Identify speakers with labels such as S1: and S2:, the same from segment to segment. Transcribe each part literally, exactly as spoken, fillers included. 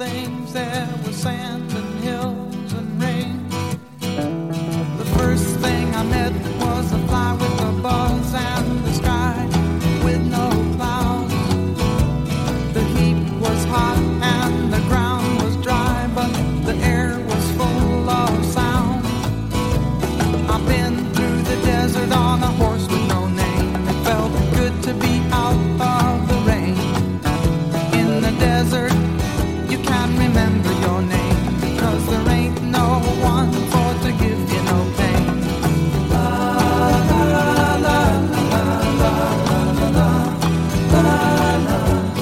S1: things. There was sand and hills and rain. The first thing I met was a fly with a buzz and the sky with no clouds. The heat was hot and the ground was dry, but the air was full of sound. I've been through the desert on a horse with no name. It felt good to be out of the rain. In the desert, you can't remember your name, 'cause there ain't no one for to give you no pain. La la la la la la la la la.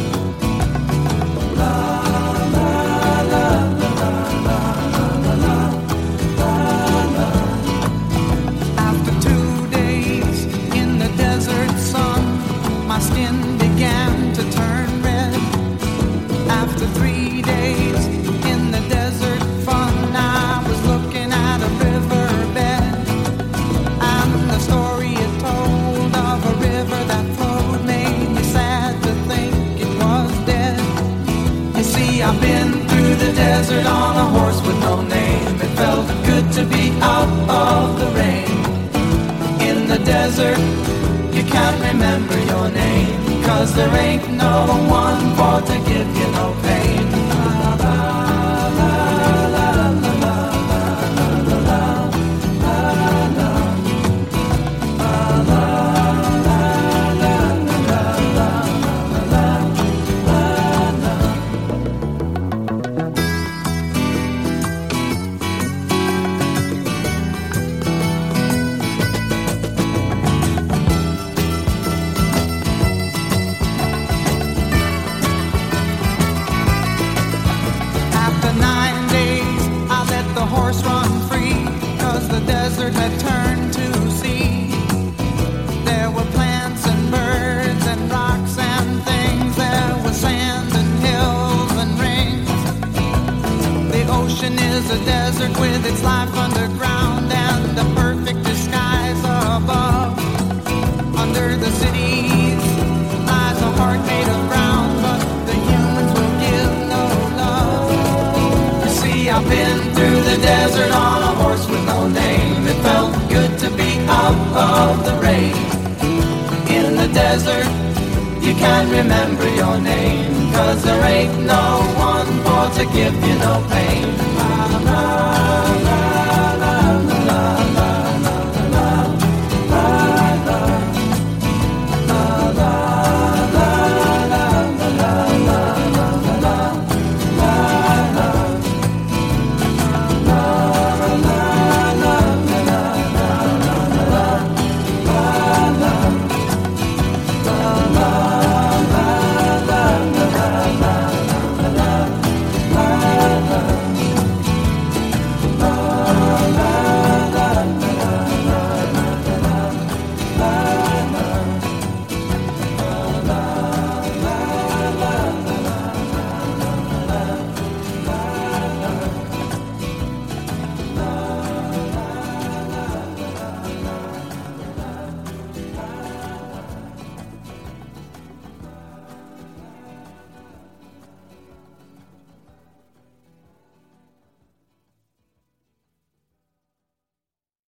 S1: After two days in the desert sun, my skin began to turn red. After three days in the desert fun, I was looking at a riverbed, and the story it told of a river that flowed made me sad to think it was dead. You see, I've been through the desert on a horse with no name. It felt good to be out of the rain. In the desert, you can't remember your name, 'cause there ain't no one for to give you no pain. La, la, la, la, la, la, la, la, la, la, la. After nine days, I let the horse run free, 'cause the desert had turned to sea. There were plants and birds and rocks and things. There was sand and hills and rings. The ocean is a desert with its life underground and the perfect disguise above. Under the cities lies a heart made of brown, but the humans will give no love. You see, I've been through the desert on a horse with no name. It felt good to be out of the rain. In the desert, you can't remember your name, 'cause there ain't no one for to give you no pain. La, la, la.